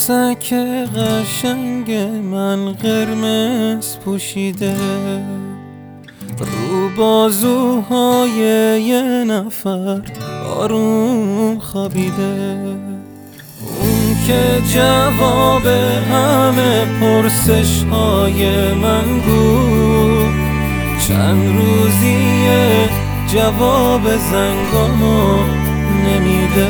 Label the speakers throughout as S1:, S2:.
S1: عروسک قشنگ من قرمز پوشیده، رو بازوهای یه نفر آروم خوابیده. اون که جواب همه پرسش های من گفت، چند روزیه جواب زنگامو نمیده.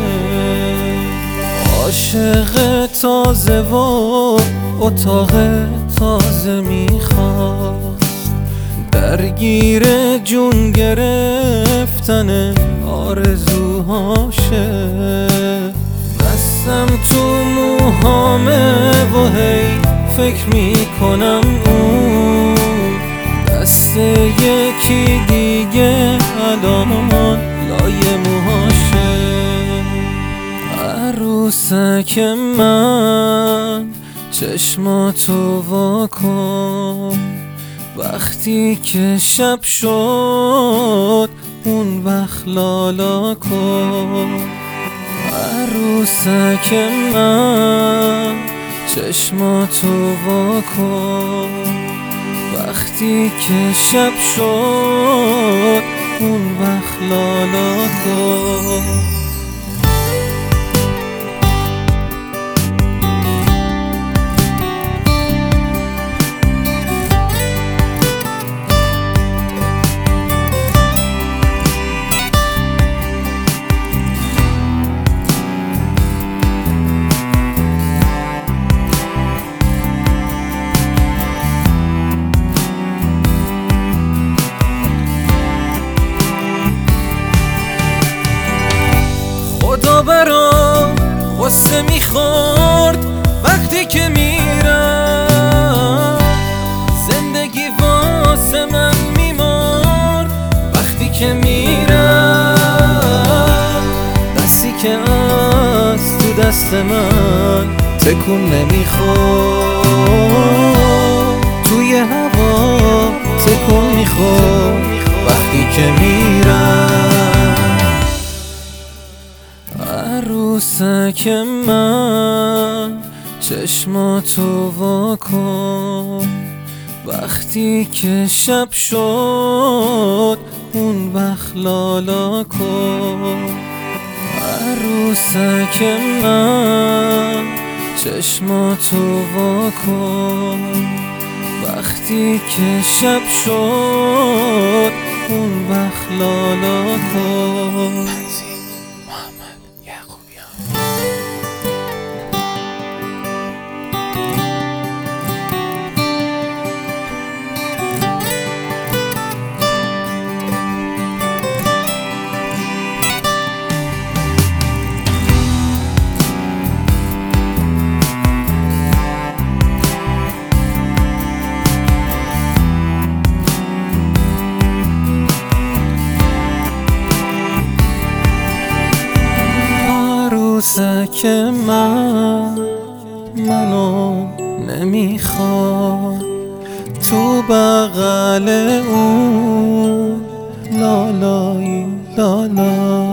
S1: عاشق تازه و اتاق تازه میخواد، درگیر جون گرفتن آرزوهاشه. دستم تو موهامه و هی فکر میکنم اون دست یکی دیگه الان لای موهاشه. عروسک من چشماتو واکن، وقتی که شب شد اون وقت لالا کن. عروسک من چشماتو واکن، وقتی که شب شد اون وقت لالا کن. خدا برام غصه میخورد وقتی که میرم، زندگی واسه من میمرد وقتی که میرم. دستی که از تو دست من تکون نمیخورد، توی هوا تکون میخورد وقتی که میرم. عروسک من چشماتو واکن، وقتی که شب شد اون وقت لالا کن. عروسک من چشماتو واکن، وقتی که شب شد اون وقت لالا کن. عروسک من منو نمیخواد، تو بغل اون لالایی لالا.